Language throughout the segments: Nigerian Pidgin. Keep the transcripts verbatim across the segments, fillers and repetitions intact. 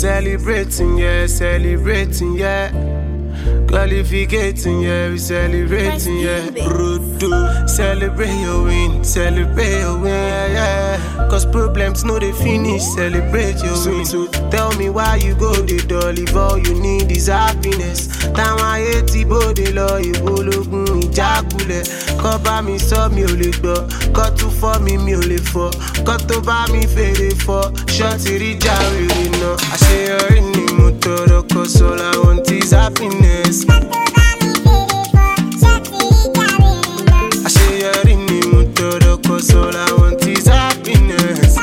celebrating, yeah, celebrating, yeah. Qualificating, yeah, we celebrating, yeah. Rudo, celebrate your win, celebrate your win, yeah, yeah. Cause problems no they finish, celebrate your win. So, so tell me why you go the door, if all you need is happiness. Time I hate the body law, you go logun ìjákulẹ̀. Kọ́ bá mi sọ mi ò lè gbọ́, kọ́ tún fọ́ mi mi ò lè fọ́, kọ́ tó bá mi fèrè fọ́, ṣọ́ọ̀tì rí jáwèrè náà. Àṣeyọrí ni mo tọrọ, cause all I want is happiness. Àṣeyọrí ni mo tọrọ, cause all I want is happiness.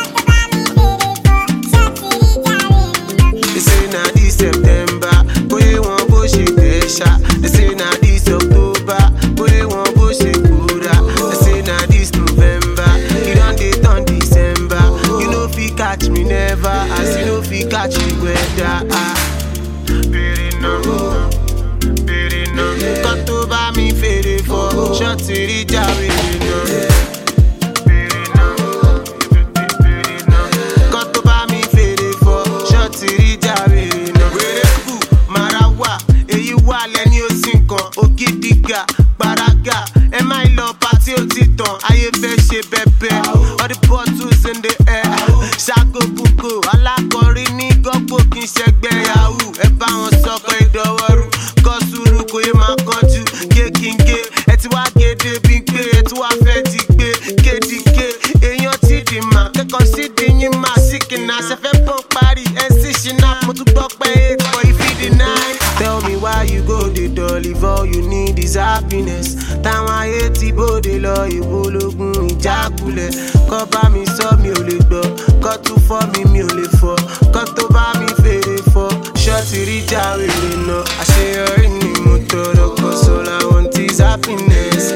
They say na this September, bóyá wọn bó ṣe tẹ̀ ṣá. They say na this October, bóyá wọn bó ṣe kúra. They say na this November, you don dey turn December. You no fit catch me never, as you no fit catch the weather. Ah. Bèrè náà, bèrè náà. Kọ́ tó bá mi fèrè fọ́, ṣọ́ọ̀tì rí jáwèrè náà. Bèrè náà, bèrè náà. Kọ́ tó bá mi fèrè fọ́, ṣọ́ọ̀tì rí jáwèrè náà. Wèrè kù, màrà wà, èyí wà lẹ́ni ó sì kan. Ògidìgà, gbàràgà, ẹ má lọ pàtí ó ti tàn. Ayé fẹ́ ṣe bẹ́bẹ́, all the bottles in the air. Ṣàgó gbogbo, alákọ̀ọ́rí ní gọ́gbó kì í ṣẹgbẹ́ yahoo. Ẹ bá wọn sọkọ ìdọ̀wọ́rù, kọ́ sùúrù kò yé máa kánjú. Kékìngé, ẹ ti wá gédé bí gbé, ẹ ti wá fẹ́ ti gbé. Kédìké, èèyàn ti dì mà, kẹ́kọ̀ọ́ sí di yín mà. Síkìnà ṣẹfẹ́ pọ̀ parí, ẹ sì ṣìnà. Mo tún gbọ́ pé eight for if you deny. Tell me why you go the door, if all you need is happiness. Táwọn ayé ti bóde lọ, ìwológun ìjákulẹ̀. Kọ́ bá mi sọ mi ò lè gbọ́, kọ́ tún fọ́ mi mi ò lè fọ́, kọ́ tó bá mi fèrè fọ́, ṣọ́ọ̀tì rí jáwèrè náà. Àṣeyọrí ni mo tọrọ, cause all I want is happiness.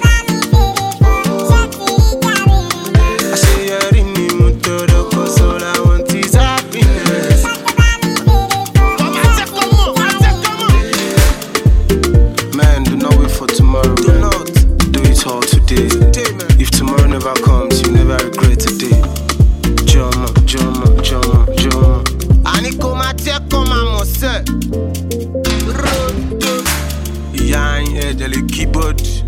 Àṣeyọrí ni mo tọrọ, cause all I want is happiness. Man, do not wait for tomorrow. Do man. not do it all today. today man. If tomorrow never comes, you never regret today. Joma, Joma, Joma, Joma. Ani kò máa jẹ́ kó máa mọ̀ sẹ́. Rodo. Ìyá yẹn ẹ̀jẹ̀ lè keyboard.